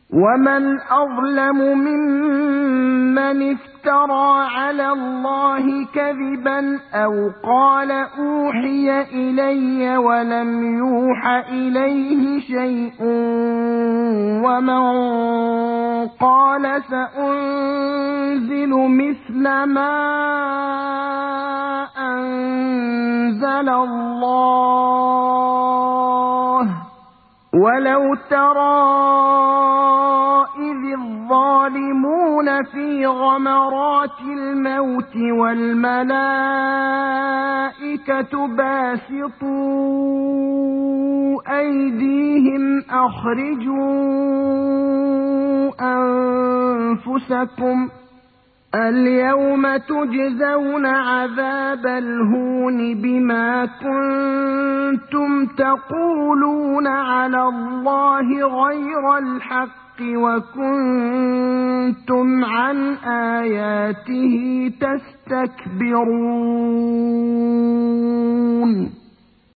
ومن أظلم ممن افترى على الله كذبا أو قال أوحي إلي ولم يوح إليه شيء ومن قال سأنزل مثل ما أنزل الله ولو ترى إذ الظالمون في غمرات الموت والملائكة باسطوا أيديهم أخرجوا أنفسكم اليوم تجزون عذاب الهون بما كنتم تقولون على الله غير الحق وكنتم عن آياته تستكبرون